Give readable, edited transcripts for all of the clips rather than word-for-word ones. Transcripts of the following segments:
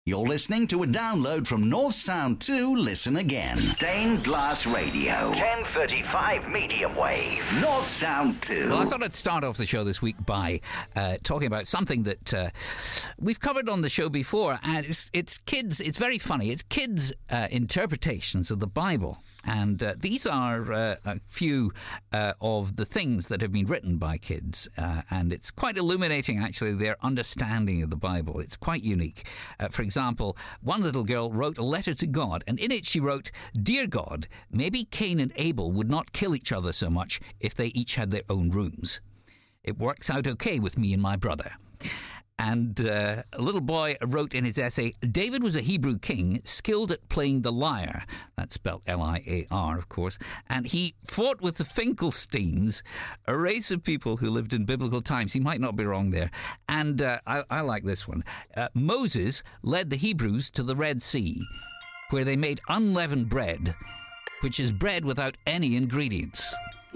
You're listening to a download from North Sound 2 Listen Again. Stained Glass Radio, 1035 medium wave, North Sound 2. Well, I thought I'd start off the show this week by talking about something that we've covered on the show before, and it's kids. It's very funny. It's kids' interpretations of the Bible, and these are a few of the things that have been written by kids, and it's quite illuminating, actually, their understanding of the Bible. It's quite unique. For example, one little girl wrote a letter to God, and in it she wrote, "Dear God, maybe Cain and Abel would not kill each other so much if they each had their own rooms. It works out okay with me and my brother." And a little boy wrote in his essay, "David was a Hebrew king, skilled at playing the lyre." That's spelled L-I-A-R, of course. "And he fought with the Finkelsteins, a race of people who lived in biblical times." He might not be wrong there. And I like this one. "Moses led the Hebrews to the Red Sea, where they made unleavened bread, which is bread without any ingredients."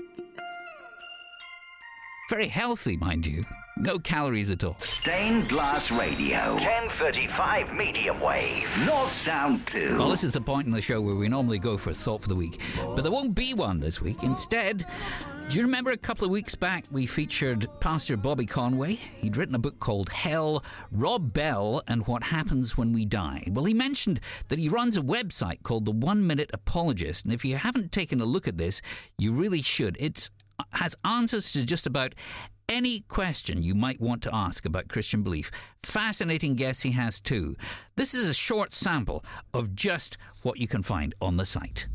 Very healthy, mind you. No calories at all. Stained Glass Radio, 1035 medium wave, North Sound 2. Well, this is the point in the show where we normally go for a thought for the week, but there won't be one this week. Instead, do you remember a couple of weeks back we featured Pastor Bobby Conway? He'd written a book called Hell, Rob Bell and What Happens When We Die. Well, he mentioned that he runs a website called The 1 Minute Apologist, and if you haven't taken a look at this, you really should. It has answers to just about any question you might want to ask about Christian belief. Fascinating guests he has too. This is a short sample of just what you can find on the site.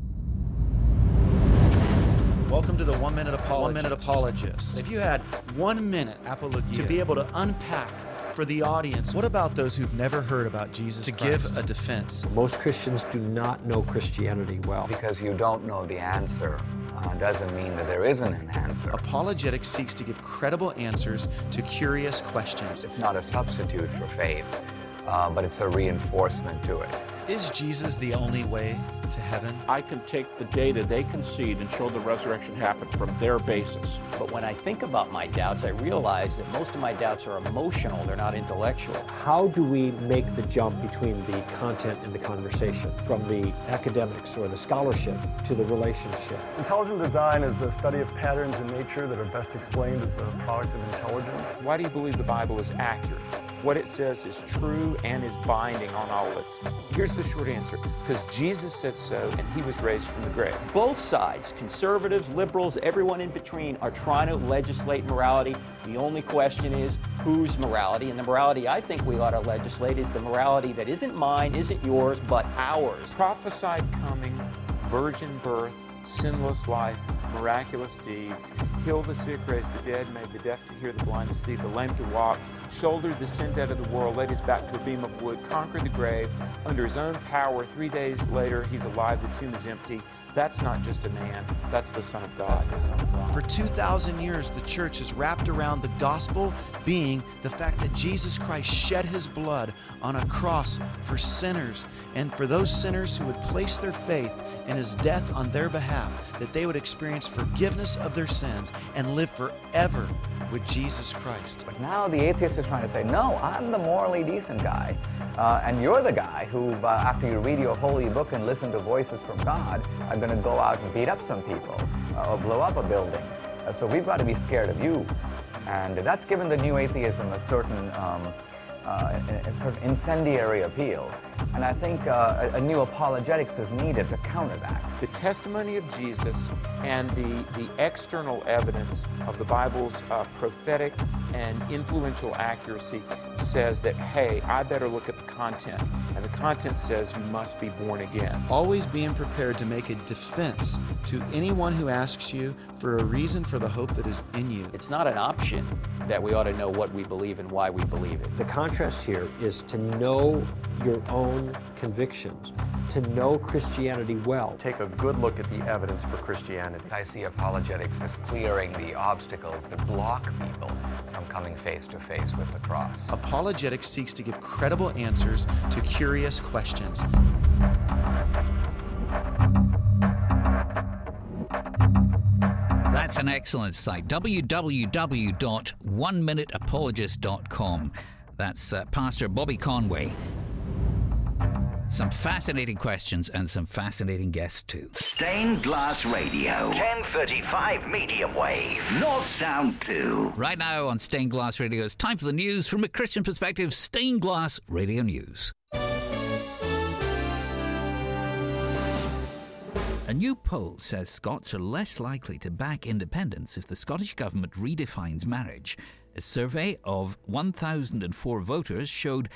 Welcome to the 1 Minute Apologist. 1 Minute Apologist. If you had 1 minute to be able to unpack for the audience, what about those who've never heard about Jesus Christ? To give a defense. Most Christians do not know Christianity well. Because you don't know the answer doesn't mean that there isn't an answer. Apologetics seeks to give credible answers to curious questions. It's not a substitute for faith, but it's a reinforcement to it. Is Jesus the only way to heaven? I can take the data they concede and show the resurrection happened from their basis. But when I think about my doubts, I realize that most of my doubts are emotional, they're not intellectual. How do we make the jump between the content and the conversation, from the academics or the scholarship to the relationship? Intelligent design is the study of patterns in nature that are best explained as the product of intelligence. Why do you believe the Bible is accurate? What it says is true and is binding on all of us. Here's the short answer: because Jesus said so and he was raised from the grave. Both sides, conservatives, liberals, everyone in between, are trying to legislate morality. The only question is, whose morality? And the morality I think we ought to legislate is the morality that isn't mine, isn't yours, but ours. Prophesied coming, virgin birth, sinless life, miraculous deeds, healed the sick, raised the dead, made the deaf to hear, the blind to see, the lame to walk, shouldered the sin debt of the world, laid his back to a beam of wood, conquered the grave, under his own power. 3 days later, he's alive, the tomb is empty. That's not just a man, that's the Son of God. For 2,000 years, the church has wrapped around the gospel being the fact that Jesus Christ shed his blood on a cross for sinners, and for those sinners who would place their faith in his death on their behalf, that they would experience forgiveness of their sins and live forever with Jesus Christ. But now the atheists are trying to say, no, I'm the morally decent guy, and you're the guy who, after you read your holy book and listen to voices from God, are going to go out and beat up some people or blow up a building. So we've got to be scared of you. And that's given the new atheism a certain incendiary appeal. And I think a new apologetics is needed to counter that. The testimony of Jesus and the external evidence of the Bible's prophetic and influential accuracy says that, hey, I better look at the content. And the content says you must be born again. Always being prepared to make a defense to anyone who asks you for a reason for the hope that is in you. It's not an option that we ought to know what we believe and why we believe it. The contrast here is to know your own convictions, to know Christianity well. Take a good look at the evidence for Christianity. I see apologetics as clearing the obstacles that block people from coming face to face with the cross. Apologetics seeks to give credible answers to curious questions. That's an excellent site, www.oneminuteapologist.com. That's Pastor Bobby Conway. Some fascinating questions and some fascinating guests too. Stained Glass Radio, 1035 medium wave, North Sound 2. Right now on Stained Glass Radio, it's time for the news from a Christian perspective. Stained Glass Radio News. A new poll says Scots are less likely to back independence if the Scottish Government redefines marriage. A survey of 1,004 voters showed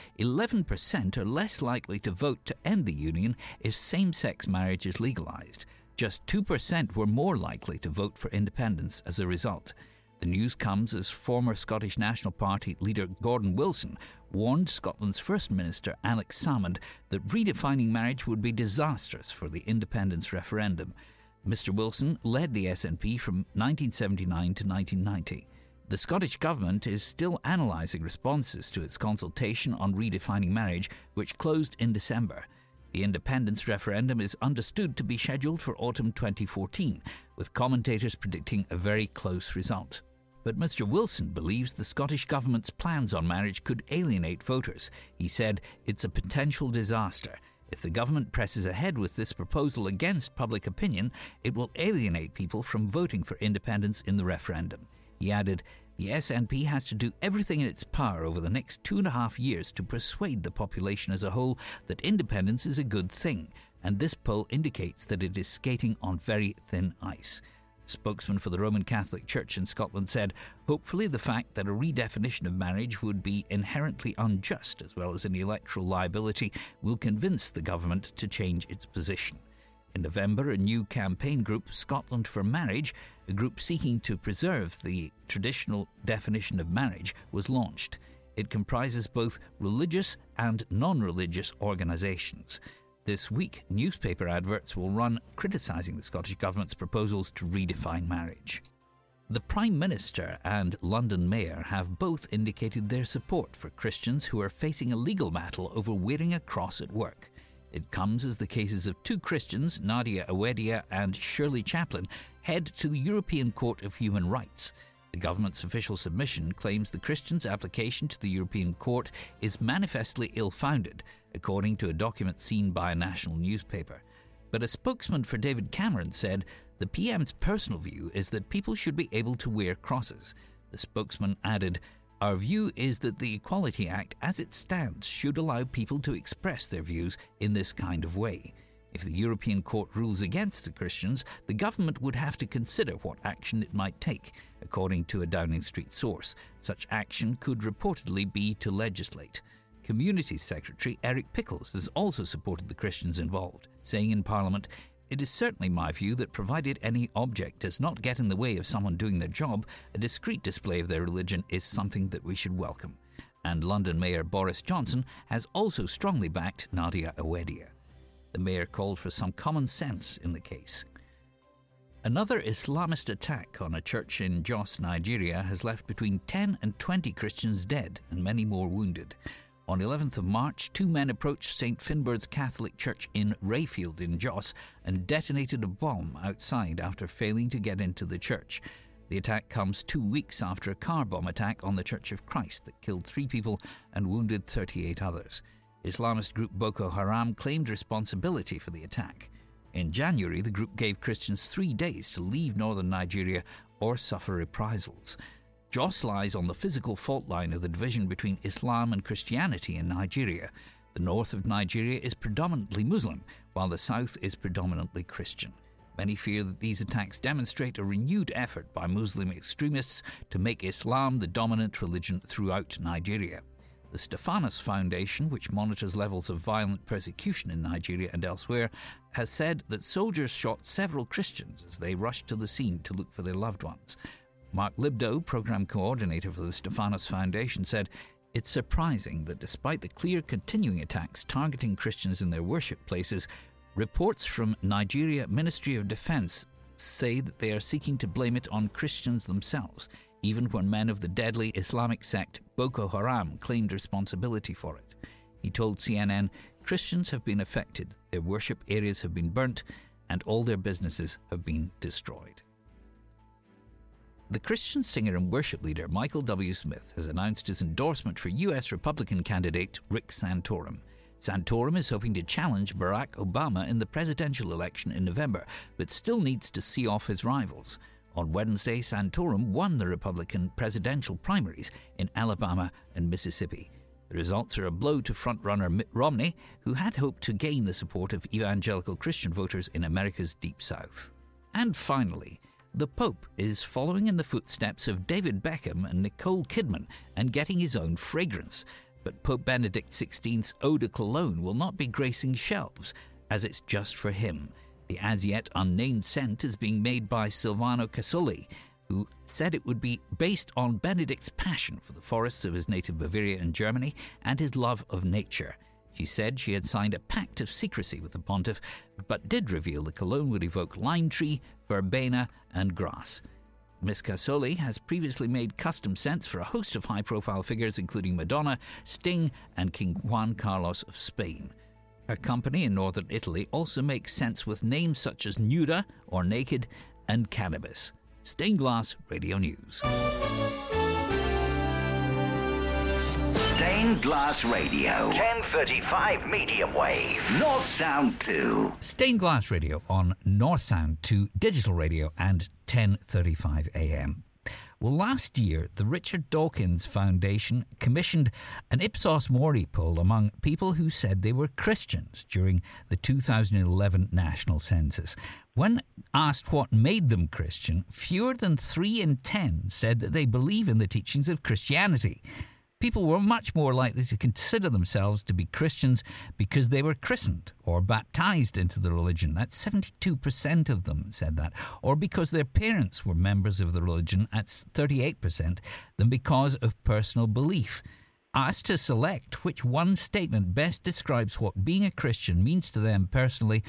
11% are less likely to vote to end the union if same-sex marriage is legalised. Just 2% were more likely to vote for independence as a result. The news comes as former Scottish National Party leader Gordon Wilson warned Scotland's First Minister Alex Salmond that redefining marriage would be disastrous for the independence referendum. Mr Wilson led the SNP from 1979 to 1990. The Scottish Government is still analysing responses to its consultation on redefining marriage, which closed in December. The independence referendum is understood to be scheduled for autumn 2014, with commentators predicting a very close result. But Mr Wilson believes the Scottish Government's plans on marriage could alienate voters. He said it's a potential disaster. If the government presses ahead with this proposal against public opinion, it will alienate people from voting for independence in the referendum. He added, the SNP has to do everything in its power over the next 2.5 years to persuade the population as a whole that independence is a good thing, and this poll indicates that it is skating on very thin ice. A spokesman for the Roman Catholic Church in Scotland said, hopefully the fact that a redefinition of marriage would be inherently unjust as well as an electoral liability will convince the government to change its position. In November, a new campaign group, Scotland for Marriage, a group seeking to preserve the traditional definition of marriage, was launched. It comprises both religious and non-religious organisations. This week, newspaper adverts will run criticising the Scottish Government's proposals to redefine marriage. The Prime Minister and London Mayor have both indicated their support for Christians who are facing a legal battle over wearing a cross at work. It comes as the cases of two Christians, Nadia Awedia and Shirley Chaplin, head to the European Court of Human Rights. The government's official submission claims the Christians' application to the European Court is manifestly ill-founded, according to a document seen by a national newspaper. But a spokesman for David Cameron said the PM's personal view is that people should be able to wear crosses. The spokesman added, our view is that the Equality Act as it stands should allow people to express their views in this kind of way. If the European Court rules against the Christians, the government would have to consider what action it might take, according to a Downing Street source. Such action could reportedly be to legislate. Communities Secretary Eric Pickles has also supported the Christians involved, saying in Parliament, it is certainly my view that provided any object does not get in the way of someone doing their job, a discreet display of their religion is something that we should welcome. And London Mayor Boris Johnson has also strongly backed Nadia Awedia. The mayor called for some common sense in the case. Another Islamist attack on a church in Jos, Nigeria has left between 10 and 20 Christians dead and many more wounded. On 11th of March, two men approached St. Finbarr's Catholic Church in Rayfield in Jos and detonated a bomb outside after failing to get into the church. The attack comes 2 weeks after a car bomb attack on the Church of Christ that killed 3 people and wounded 38 others. Islamist group Boko Haram claimed responsibility for the attack. In January, the group gave Christians 3 days to leave northern Nigeria or suffer reprisals. Jos lies on the physical fault line of the division between Islam and Christianity in Nigeria. The north of Nigeria is predominantly Muslim, while the south is predominantly Christian. Many fear that these attacks demonstrate a renewed effort by Muslim extremists to make Islam the dominant religion throughout Nigeria. The Stephanos Foundation, which monitors levels of violent persecution in Nigeria and elsewhere, has said that soldiers shot several Christians as they rushed to the scene to look for their loved ones. Mark Libdo, program coordinator for the Stephanos Foundation, said, it's surprising that despite the clear continuing attacks targeting Christians in their worship places, reports from Nigeria Ministry of Defense say that they are seeking to blame it on Christians themselves, even when men of the deadly Islamic sect Boko Haram claimed responsibility for it. He told CNN, Christians have been affected, their worship areas have been burnt, and all their businesses have been destroyed. The Christian singer and worship leader Michael W. Smith has announced his endorsement for U.S. Republican candidate Rick Santorum. Santorum is hoping to challenge Barack Obama in the presidential election in November, but still needs to see off his rivals. On Wednesday, Santorum won the Republican presidential primaries in Alabama and Mississippi. The results are a blow to frontrunner Mitt Romney, who had hoped to gain the support of evangelical Christian voters in America's Deep South. And finally, the Pope is following in the footsteps of David Beckham and Nicole Kidman and getting his own fragrance. But Pope Benedict XVI's Eau de Cologne will not be gracing shelves, as it's just for him. The as-yet unnamed scent is being made by Silvano Casoli, who said it would be based on Benedict's passion for the forests of his native Bavaria in Germany and his love of nature. She said she had signed a pact of secrecy with the pontiff, but did reveal the cologne would evoke lime tree, verbena and grass. Miss Casoli has previously made custom scents for a host of high-profile figures, including Madonna, Sting, and King Juan Carlos of Spain. Her company in northern Italy also makes scents with names such as Nuda or Naked and Cannabis. Stained Glass Radio News. Stained Glass Radio, 1035 medium wave, North Sound 2. Stained Glass Radio on North Sound 2 digital radio and 1035 AM. Well, last year, the Richard Dawkins Foundation commissioned an Ipsos Mori poll among people who said they were Christians during the 2011 national census. When asked what made them Christian, fewer than 3 in 10 said that they believe in the teachings of Christianity. People were much more likely to consider themselves to be Christians because they were christened or baptized into the religion. That's 72% of them said that. Or because their parents were members of the religion. That's 38%. Than because of personal belief. Asked to select which one statement best describes what being a Christian means to them personally,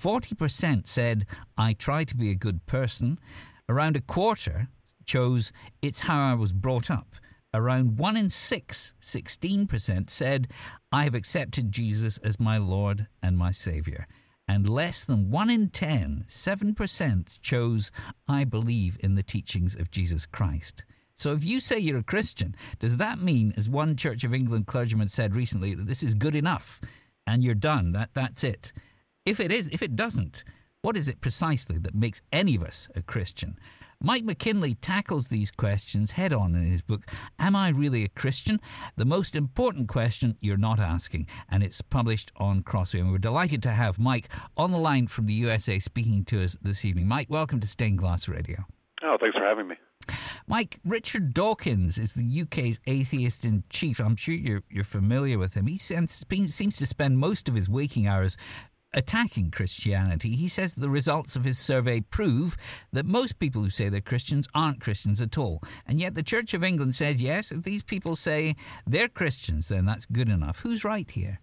40% said, I try to be a good person. Around a quarter chose, it's how I was brought up. Around 1 in 6, 16%, said, I have accepted Jesus as my Lord and my Saviour. And less than 1 in 10, 7%, chose, I believe in the teachings of Jesus Christ. So if you say you're a Christian, does that mean, as one Church of England clergyman said recently, that this is good enough and you're done, that's it? If it doesn't, what is it precisely that makes any of us a Christian? Mike McKinley tackles these questions head-on in his book, Am I Really a Christian? The most important question you're not asking, and it's published on Crossway. And we're delighted to have Mike on the line from the USA speaking to us this evening. Mike, welcome to Stained Glass Radio. Oh, thanks for having me. Mike, Richard Dawkins is the UK's atheist-in-chief. I'm sure you're familiar with him. He seems to spend most of his waking hours attacking Christianity. He says the results of his survey prove that most people who say they're Christians aren't Christians at all. And yet the Church of England says, yes, if these people say they're Christians, then that's good enough. Who's right here?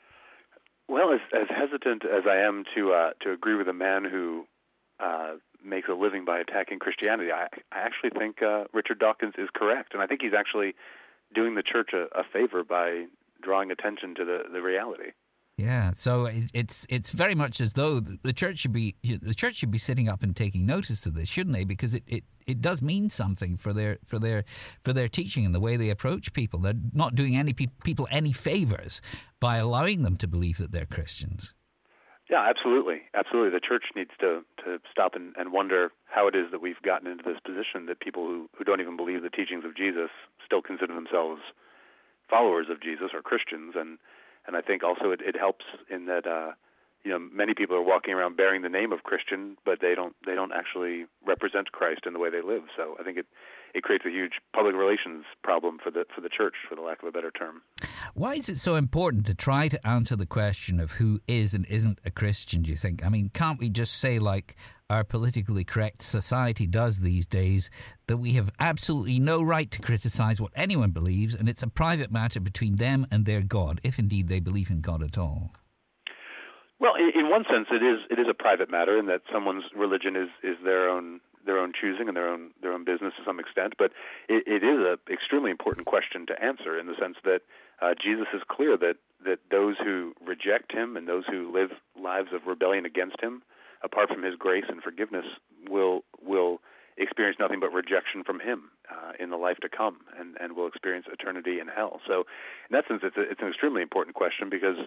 Well, as hesitant as I am to agree with a man who makes a living by attacking Christianity, I actually think Richard Dawkins is correct. And I think he's actually doing the church a favor by drawing attention to the reality. Yeah, so it's very much as though the church should be sitting up and taking notice of this, shouldn't they? Because it does mean something for their teaching and the way they approach people. They're not doing any people any favors by allowing them to believe that they're Christians. Yeah, absolutely. The church needs to stop and wonder how it is that we've gotten into this position that people who don't even believe the teachings of Jesus still consider themselves followers of Jesus or Christians. And I think also it helps in that many people are walking around bearing the name of Christian, but they don't actually represent Christ in the way they live. So I think it creates a huge public relations problem for the church, for the lack of a better term. Why is it so important to try to answer the question of who is and isn't a Christian, do you think? I mean, can't we just say, like our politically correct society does these days, that we have absolutely no right to criticize what anyone believes, and it's a private matter between them and their God, if indeed they believe in God at all? Well, in one sense, it is a private matter, in that someone's religion is their own choosing and their own business to some extent. But it is an extremely important question to answer, in the sense that Jesus is clear that those who reject him and those who live lives of rebellion against him, apart from his grace and forgiveness, will experience nothing but rejection from him in the life to come, and will experience eternity in hell. So in that sense, it's an extremely important question, because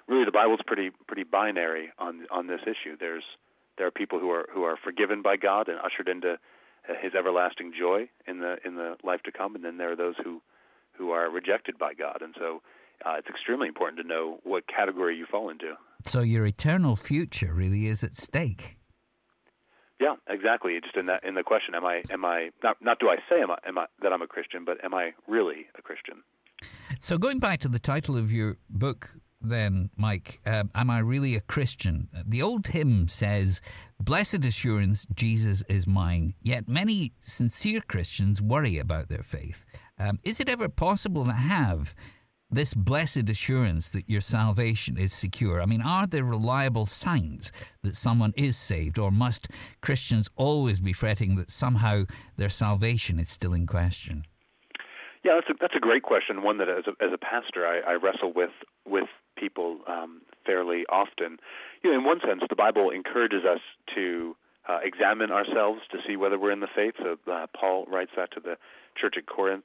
really the Bible's pretty binary on this issue. There are people who are forgiven by God and ushered into His everlasting joy in the life to come, and then there are those who are rejected by God. And so it's extremely important to know what category you fall into. So your eternal future really is at stake. Yeah, exactly. Just in the question, am I not do I say am I that I'm a Christian, but am I really a Christian? So going back to the title of your book, then, Mike, am I really a Christian? The old hymn says, "Blessed assurance, Jesus is mine." Yet many sincere Christians worry about their faith. Is it ever possible to have this blessed assurance that your salvation is secure? I mean, are there reliable signs that someone is saved, or must Christians always be fretting that somehow their salvation is still in question? Yeah, that's a great question, one that as a pastor I wrestle with people fairly often. In one sense, the Bible encourages us to examine ourselves to see whether we're in the faith. So Paul writes that to the church at Corinth.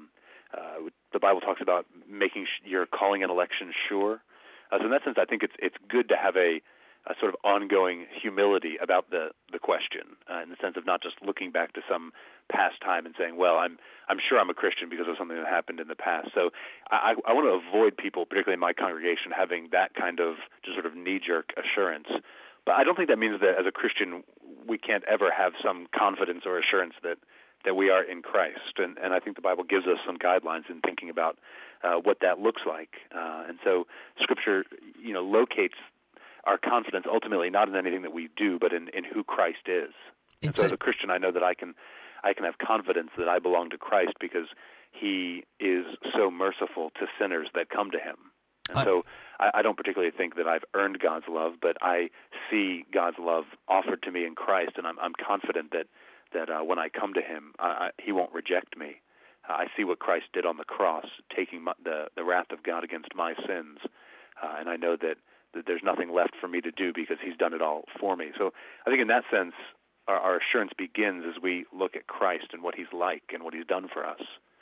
The Bible talks about making your calling and election sure. So in that sense, I think it's good to have a sort of ongoing humility about the question, in the sense of not just looking back to some past time and saying, well, I'm sure I'm a Christian because of something that happened in the past. So I want to avoid people, particularly in my congregation, having that kind of just sort of knee-jerk assurance. But I don't think that means that as a Christian we can't ever have some confidence or assurance that we are in Christ. And I think the Bible gives us some guidelines in thinking about what that looks like. And so Scripture, locates our confidence ultimately not in anything that we do, but in who Christ is. And so as a Christian, I know that I can have confidence that I belong to Christ because He is so merciful to sinners that come to Him. And so I don't particularly think that I've earned God's love, but I see God's love offered to me in Christ, and I'm confident that when I come to Him, He won't reject me. I see what Christ did on the cross, taking the wrath of God against my sins, and I know that there's nothing left for me to do because He's done it all for me. So I think in that sense, our assurance begins as we look at Christ and what He's like and what He's done for us.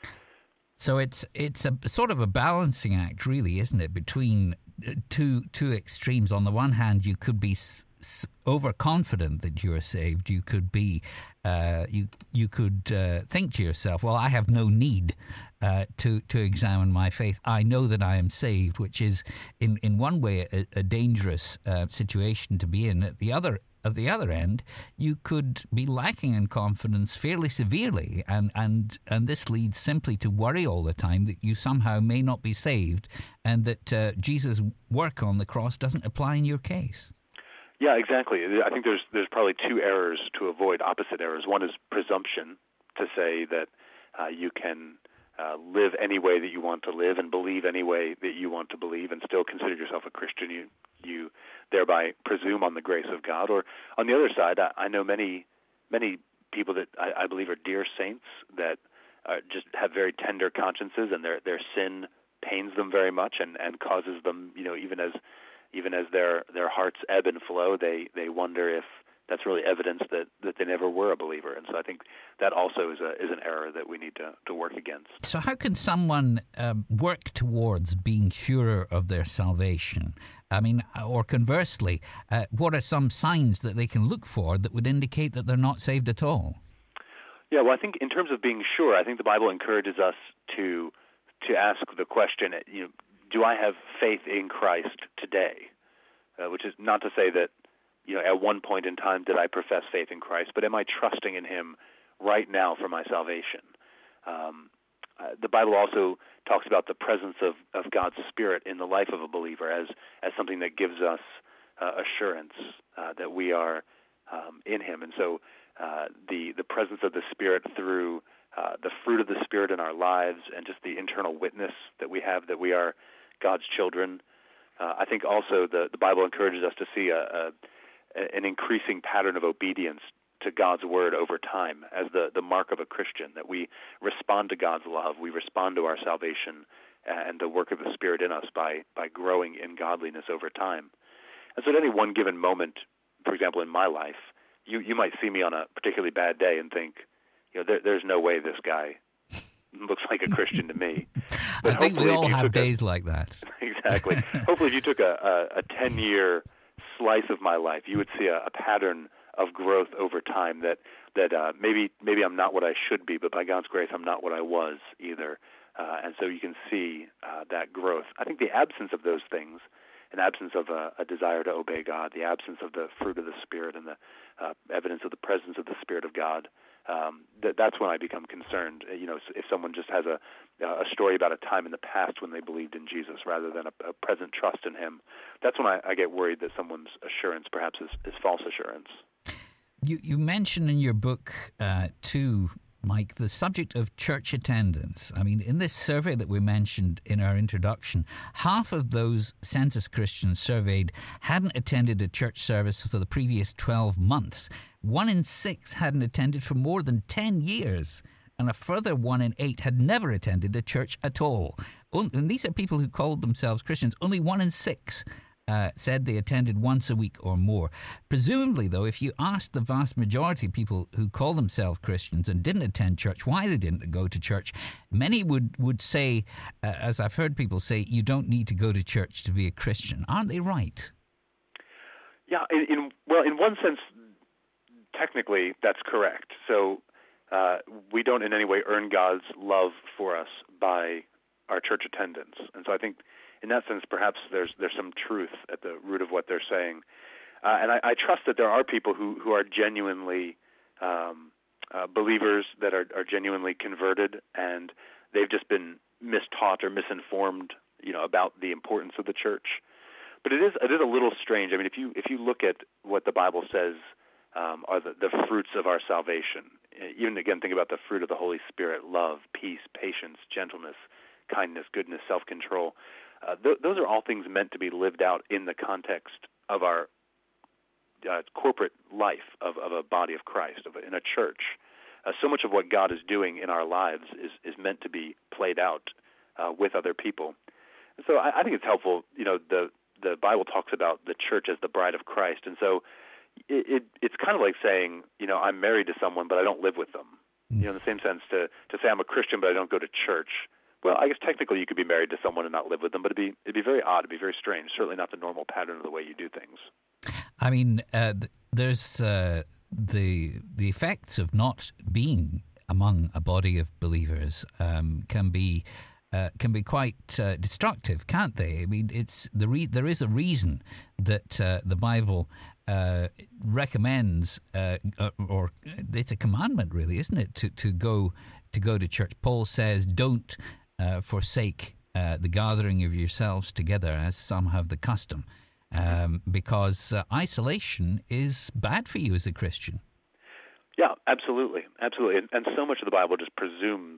So it's a sort of a balancing act, really, isn't it, between two extremes. On the one hand, you could be overconfident that you're saved. You could be, you could think to yourself, well, I have no need to examine my faith. I know that I am saved, which is in one way a dangerous situation to be in. At the other end, you could be lacking in confidence fairly severely, and this leads simply to worry all the time that you somehow may not be saved, and that Jesus' work on the cross doesn't apply in your case. Yeah, exactly. I think there's probably two errors to avoid, opposite errors. One is presumption, to say that you can live any way that you want to live and believe any way that you want to believe and still consider yourself a Christian. You thereby presume on the grace of God. Or on the other side, I know many people that I believe are dear saints that just have very tender consciences, and their sin pains them very much and causes them, even as their hearts ebb and flow, they wonder if that's really evidence that they never were a believer. And so I think that also is an error that we need to work against. So how can someone work towards being sure of their salvation? I mean, or conversely, what are some signs that they can look for that would indicate that they're not saved at all? Yeah, well, I think in terms of being sure, I think the Bible encourages us to ask the question, do I have faith in Christ today? Which is not to say that, at one point in time did I profess faith in Christ, but am I trusting in Him right now for my salvation? The Bible also talks about the presence of God's Spirit in the life of a believer as something that gives us assurance that we are in Him. And so the presence of the Spirit through the fruit of the Spirit in our lives and just the internal witness that we have that we are God's children. I think also the Bible encourages us to see an increasing pattern of obedience to God's Word over time as the mark of a Christian, that we respond to God's love, we respond to our salvation and the work of the Spirit in us by growing in godliness over time. And so at any one given moment, for example, in my life, you might see me on a particularly bad day and think, there's no way this guy looks like a Christian to me. But I think we all have days like that. Exactly. Hopefully, if you took a 10-year slice of my life, you would see a pattern of growth over time that maybe I'm not what I should be, but by God's grace, I'm not what I was either. And so you can see that growth. I think the absence of those things, an absence of a desire to obey God, the absence of the fruit of the Spirit and the evidence of the presence of the Spirit of God, that's when I become concerned. If someone just has a story about a time in the past when they believed in Jesus rather than a present trust in Him, that's when I get worried that someone's assurance perhaps is false assurance. You mention in your book, too, Mike, the subject of church attendance. I mean, in this survey that we mentioned in our introduction, half of those census Christians surveyed hadn't attended a church service for the previous 12 months. 1 in 6 hadn't attended for more than 10 years. And a further 1 in 8 had never attended a church at all. And these are people who called themselves Christians. Only 1 in 6 said they attended once a week or more. Presumably, though, if you asked the vast majority of people who call themselves Christians and didn't attend church why they didn't go to church, many would say, as I've heard people say, you don't need to go to church to be a Christian. Aren't they right? Yeah, in one sense, technically, that's correct. So we don't in any way earn God's love for us by our church attendance. And so I think in that sense, perhaps there's some truth at the root of what they're saying. And I trust that there are people who are genuinely believers, that are genuinely converted, and they've just been mistaught or misinformed, about the importance of the church. But it is a little strange. I mean, if you look at what the Bible says are the fruits of our salvation, even again, think about the fruit of the Holy Spirit: love, peace, patience, gentleness, kindness, goodness, self-control. Those are all things meant to be lived out in the context of our corporate life of a body of Christ, in a church. So much of what God is doing in our lives is meant to be played out with other people. And so I think it's helpful. The Bible talks about the church as the bride of Christ, and so it's kind of like saying, I'm married to someone, but I don't live with them. In the same sense, to say I'm a Christian, but I don't go to church. Well, I guess technically you could be married to someone and not live with them, but it'd be very odd, it'd be very strange. Certainly not the normal pattern of the way you do things. I mean, there's the effects of not being among a body of believers can be quite destructive, can't they? I mean, there is a reason that the Bible recommends, or it's a commandment, really, isn't it, to go to church. Paul says, "Don't forsake the gathering of yourselves together, as some have the custom," because isolation is bad for you as a Christian. Yeah, absolutely. And so much of the Bible just presumes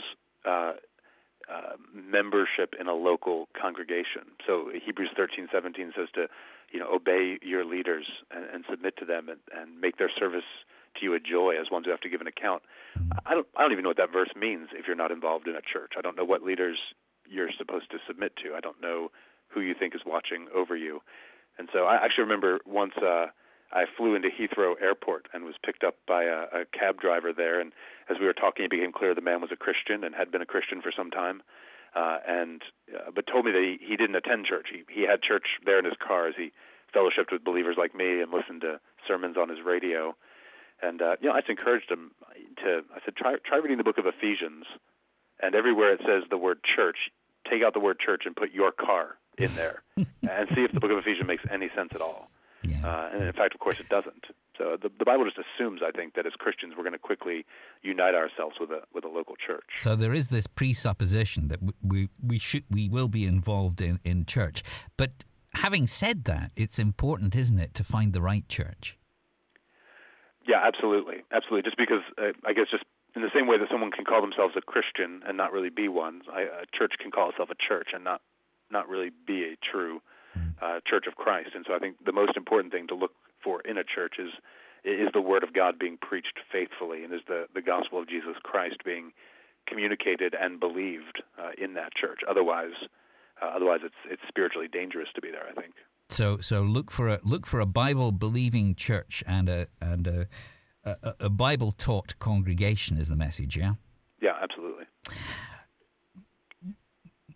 membership in a local congregation. So Hebrews 13:17 says to obey your leaders and submit to them and make their service to you a joy as ones who have to give an account. I don't even know what that verse means if you're not involved in a church. I don't know what leaders you're supposed to submit to. I don't know who you think is watching over you. And so I actually remember once I flew into Heathrow Airport and was picked up by a cab driver there, and as we were talking, it became clear the man was a Christian and had been a Christian for some time, but told me that he didn't attend church. He had church there in his car as he fellowshiped with believers like me and listened to sermons on his radio. And I just encouraged him I said, try reading the book of Ephesians, and everywhere it says the word church, take out the word church and put your car in there, and see if the book of Ephesians makes any sense at all. Yeah. And in fact, of course, it doesn't. So the Bible just assumes, I think, that as Christians we're going to quickly unite ourselves with a local church. So there is this presupposition that we will be involved in church. But having said that, it's important, isn't it, to find the right church? Yeah, absolutely. Just because I guess just in the same way that someone can call themselves a Christian and not really be one, a church can call itself a church and not really be a true Church of Christ. And so I think the most important thing to look for in a church is the Word of God being preached faithfully, and is the gospel of Jesus Christ being communicated and believed in that church. Otherwise it's spiritually dangerous to be there, I think. So look for a Bible believing church and a Bible taught congregation is the message. Yeah. Yeah, absolutely.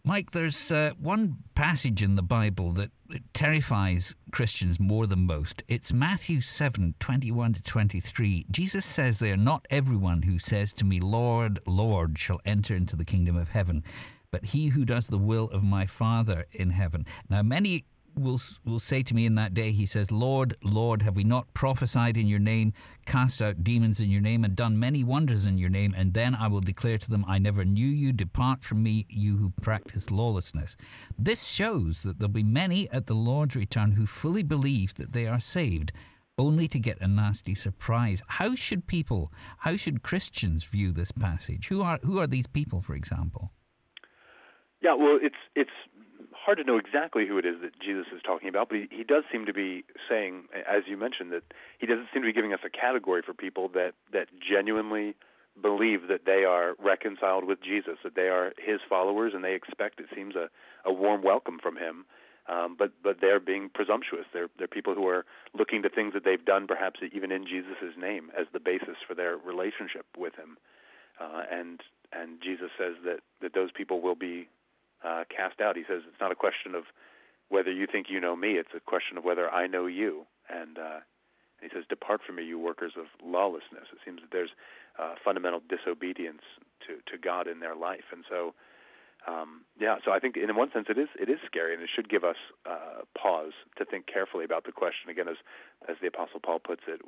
Mike, there's one passage in the Bible that terrifies Christians more than most. It's Matthew 7:21-23. Jesus says there, "Not everyone who says to me, 'Lord, Lord,' shall enter into the kingdom of heaven, but he who does the will of my Father in heaven." Now, many will say to me in that day, he says, "Lord, Lord, have we not prophesied in your name, cast out demons in your name, and done many wonders in your name? And then I will declare to them, I never knew you. Depart from me, you who practice lawlessness." This shows that there'll be many at the Lord's return who fully believe that they are saved, only to get a nasty surprise. How should Christians view this passage? Who are these people, for example? Yeah, well, it's hard to know exactly who it is that Jesus is talking about, but he does seem to be saying, as you mentioned, that he doesn't seem to be giving us a category for people that genuinely believe that they are reconciled with Jesus, that they are his followers, and they expect, it seems, a warm welcome from him. But they're being presumptuous. They're people who are looking to things that they've done, perhaps even in Jesus' name, as the basis for their relationship with him. And Jesus says that those people will be cast out. He says it's not a question of whether you think you know me, it's a question of whether I know you. And he says, "Depart from me, you workers of lawlessness." It seems that there's fundamental disobedience to God in their life. And so, so I think in one sense it is scary, and it should give us pause to think carefully about the question, again, as the Apostle Paul puts it,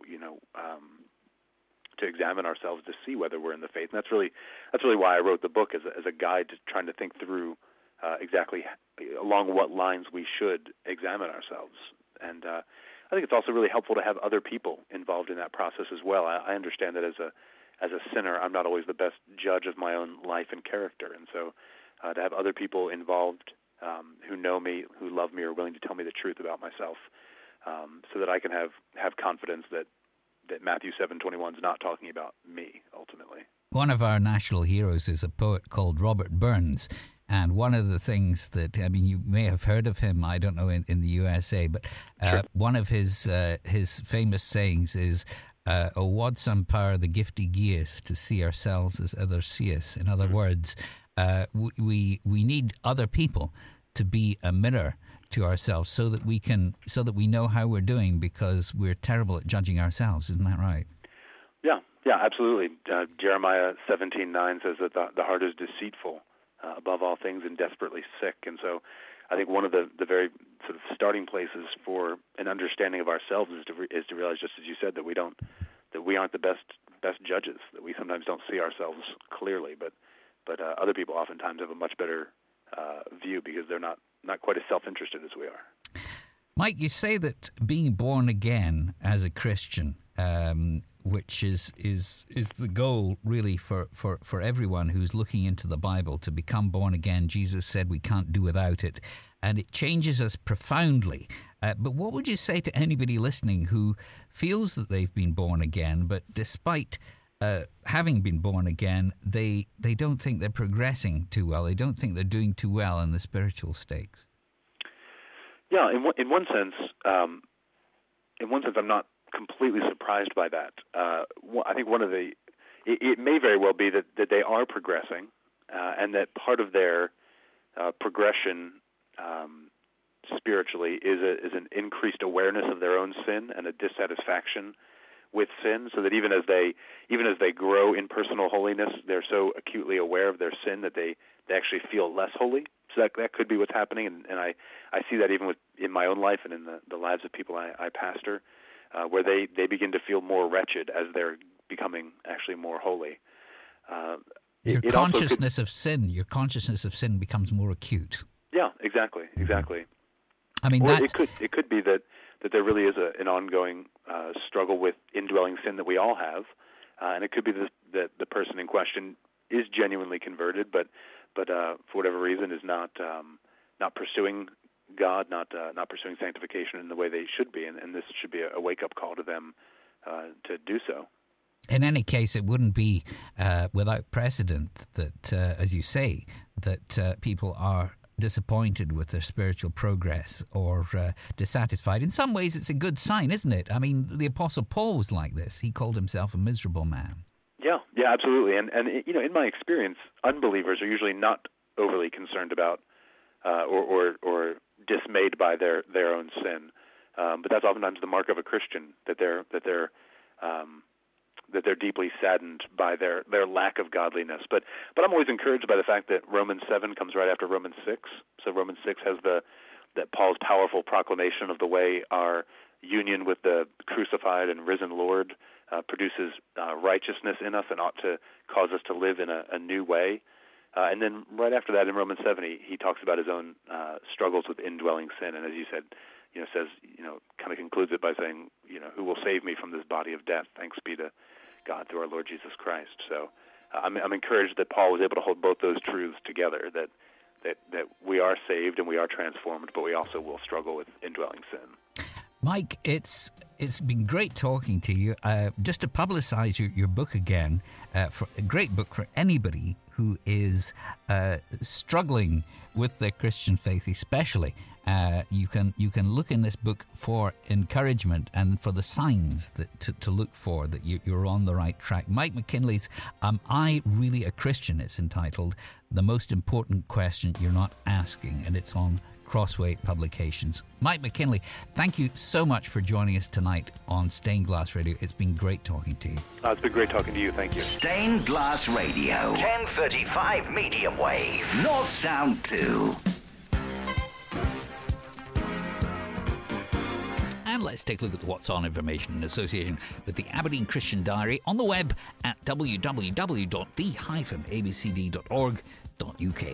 to examine ourselves to see whether we're in the faith. And that's really why I wrote the book, as a guide to trying to think through exactly along what lines we should examine ourselves. And I think it's also really helpful to have other people involved in that process as well. I understand that as a sinner, I'm not always the best judge of my own life and character, and so to have other people involved who know me, who love me, are willing to tell me the truth about myself, so that I can have confidence that Matthew 7:21 is not talking about me, ultimately. One of our national heroes is a poet called Robert Burns. And one of the things that, you may have heard of him, I don't know, in the USA, but sure. One of his famous sayings is, "O wad some power the gifty gie us to see ourselves as others see us." In other words, we need other people to be a mirror to ourselves so that we know how we're doing, because we're terrible at judging ourselves. Isn't that right? Yeah, absolutely. Jeremiah 17:9 says that the heart is deceitful above all things and desperately sick. And so I think one of the very sort of starting places for an understanding of ourselves is to realize, just as you said, that we aren't the best judges, that we sometimes don't see ourselves clearly, but other people oftentimes have a much better view, because they're not quite as self-interested as we are. Mike, you say that being born again as a Christian, which is the goal really for everyone who's looking into the Bible, to become born again. Jesus said we can't do without it, and it changes us profoundly. But what would you say to anybody listening who feels that they've been born again, but despite having been born again, they don't think they're progressing too well, they don't think they're doing too well in the spiritual stakes? Yeah, in one sense, I'm not completely surprised by that. I think it may very well be that they are progressing, and that part of their progression spiritually is an increased awareness of their own sin and a dissatisfaction with sin, so that even as they grow in personal holiness, they're so acutely aware of their sin that they actually feel less holy. So that could be what's happening, and I see that even in my own life and in the lives of people I pastor, where they begin to feel more wretched as they're becoming actually more holy. Your consciousness of sin becomes more acute. Yeah, exactly. I mean, it could be that there really is an ongoing struggle with indwelling sin that we all have, and it could be that the person in question is genuinely converted, but for whatever reason is not pursuing God, not pursuing sanctification in the way they should be, and this should be a wake-up call to them to do so. In any case, it wouldn't be without precedent that, as you say, that people are disappointed with their spiritual progress or dissatisfied. In some ways, it's a good sign, isn't it? I mean, the Apostle Paul was like this. He called himself a miserable man. Yeah, absolutely. And in my experience, unbelievers are usually not overly concerned about or dismayed by their own sin. But that's oftentimes the mark of a Christian, that they're deeply saddened by their lack of godliness. But I'm always encouraged by the fact that Romans 7 comes right after Romans 6. So Romans 6 has that Paul's powerful proclamation of the way our union with the crucified and risen Lord produces righteousness in us and ought to cause us to live in a new way. And then right after that in Romans 7, he talks about his own struggles with indwelling sin. And as you said, says, kind of concludes it by saying, who will save me from this body of death? Thanks be to God through our Lord Jesus Christ. So I'm encouraged that Paul was able to hold both those truths together, that we are saved and we are transformed, but we also will struggle with indwelling sin. Mike, it's been great talking to you. Just to publicize your book again, for a great book for anybody who is struggling with their Christian faith, especially. You can look in this book for encouragement and for the signs to look for that you're on the right track. Mike McKinley's Am I Really a Christian? It's entitled The Most Important Question You're Not Asking, and it's on Crossway Publications. Mike McKinley, thank you so much for joining us tonight on Stained Glass Radio. It's been great talking to you. It's been great talking to you. Thank you. Stained Glass Radio, 1035 medium wave, North Sound 2. And let's take a look at what's on information in association with the Aberdeen Christian Diary on the web at www.the-abcd.org.uk.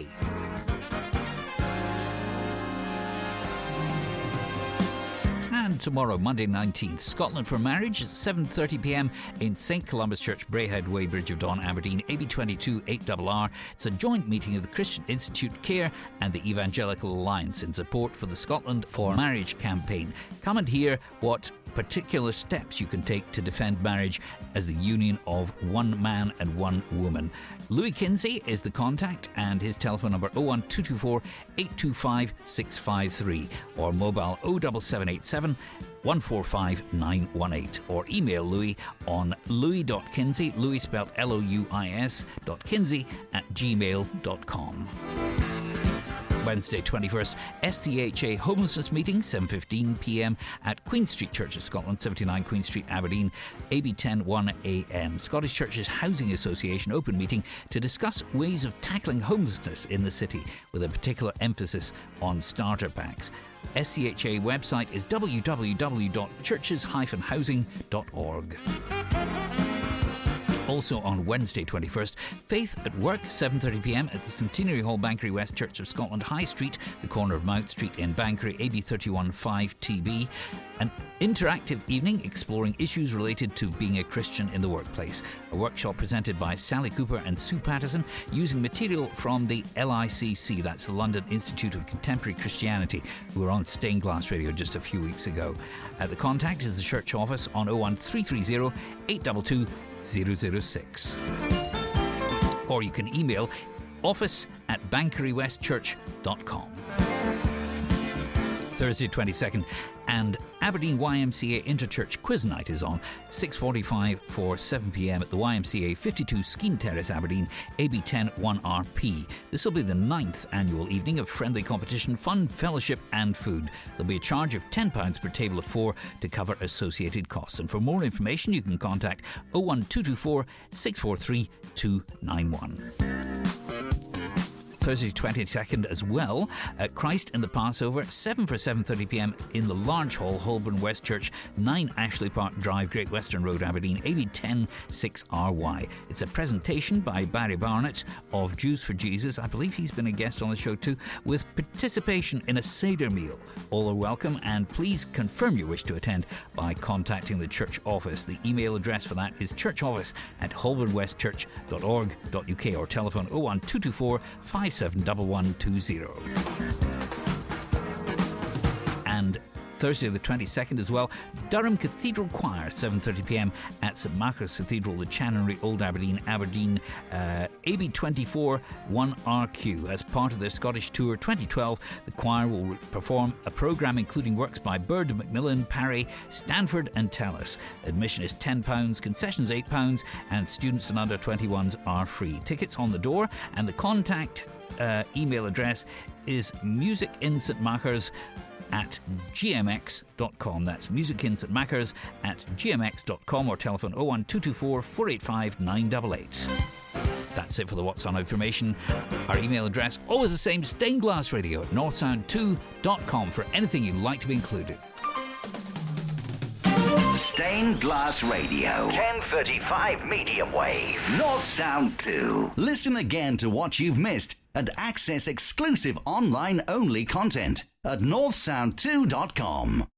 And tomorrow, Monday 19th, Scotland for Marriage at 7:30pm in St Columba's Church, Braehead Way, Bridge of Don, Aberdeen, AB22 8RR. It's a joint meeting of the Christian Institute Care and the Evangelical Alliance in support for the Scotland for Marriage campaign. Come and hear what particular steps you can take to defend marriage as the union of one man and one woman. Louis Kinsey is the contact, and his telephone number 01224 825 653 or mobile 07787 145 918, or email Louis on louis.kinsey, Louis spelled Louis, .kinsey@gmail.com. Wednesday 21st, SCHA Homelessness Meeting, 7:15pm at Queen Street Church of Scotland, 79 Queen Street, Aberdeen, AB10 1am. Scottish Churches Housing Association open meeting to discuss ways of tackling homelessness in the city, with a particular emphasis on starter packs. SCHA website is www.churches-housing.org. Also on Wednesday 21st, Faith at Work, 7:30pm at the Centenary Hall, Banchory West Church of Scotland, High Street, the corner of Mount Street in Banchory, AB31 5TB. An interactive evening exploring issues related to being a Christian in the workplace. A workshop presented by Sally Cooper and Sue Patterson using material from the LICC, that's the London Institute of Contemporary Christianity, who were on Stained Glass Radio just a few weeks ago. The contact is the church office on 01330 822 006. Or you can email office@banchorywestchurch.com. Thursday 22nd, and Aberdeen YMCA Interchurch Quiz Night is on 6:45 for 7pm at the YMCA 52 Skene Terrace, Aberdeen, AB10 1RP. This will be the 9th annual evening of friendly competition, fun, fellowship and food. There'll be a charge of £10 per table of 4 to cover associated costs. And for more information, you can contact 01224 643 291. Thursday 22nd as well, at Christ in the Passover, 7 for 7:30pm in the Large Hall, Holborn West Church, 9 Ashley Park Drive, Great Western Road, Aberdeen, AB10 6RY. It's a presentation by Barry Barnett of Jews for Jesus. I believe he's been a guest on the show too, with participation in a Seder meal. All are welcome, and please confirm your wish to attend by contacting the church office. The email address for that is churchoffice@holbornwestchurch.org.uk or telephone 01224 571120. And Thursday the 22nd as well, Durham Cathedral Choir, 7:30pm at St Margaret's Cathedral, the Chanonry, Old Aberdeen, AB24 1RQ. As part of their Scottish Tour 2012, the choir will perform a programme including works by Bird, Macmillan, Parry, Stanford and Tellis. Admission is £10, concessions £8, and students and under 21s are free. Tickets on the door, and the contact email address is Music in St Machars at gmx.com. That's Music in St Machars at gmx.com, or telephone 01224 485 988. That's it for the What's On information. Our email address, always the same, stainedglassradio@northsound2.com for anything you'd like to be included. Stained Glass Radio, 1035 medium wave, North Sound 2. Listen again to what you've missed and access exclusive online-only content at northsound2.com.